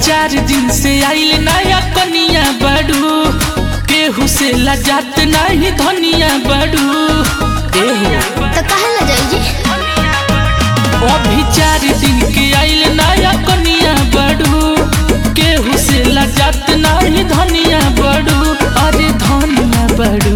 4 दिन से आइल नया कनिया बड़ू, केहू से लजात नहीं धनिया बड़ू। तो कहे न जाई जी अभी 4 दिन के आइल नया कनिया बड़ू, केहू से लजात नहीं धनिया बड़ू। अरे धनिया बड़ू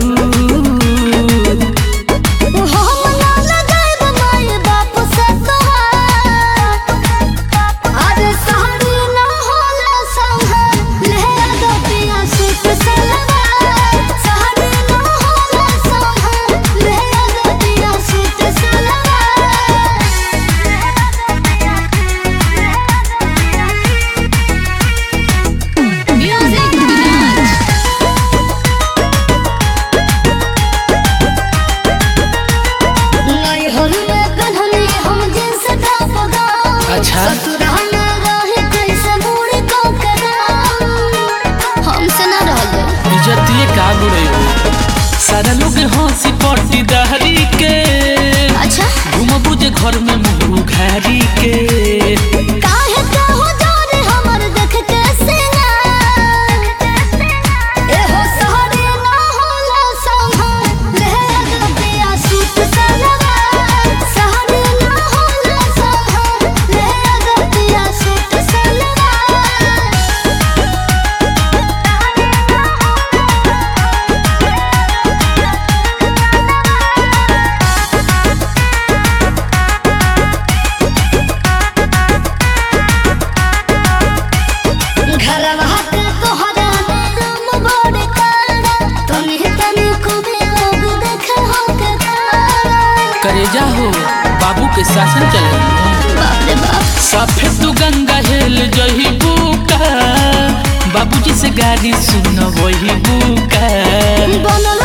सारा लोग हंसी पट्टी दहरी के। अच्छा घूम बुझे घर में मुँह घारी के। काहे कहो जोरे हमर देख के सिंगार, एहो सहरे ना होला संभाल ले अगतिया सूट सलवार। सहरे ना होला संभाल ले अगतिया सूट सलवार। करेजा हो बाबू के शासन चले। बाप रे बाप साफे तू गंगा हेल जही बुका, बाबूजी से गाड़ी सुन वही बुका।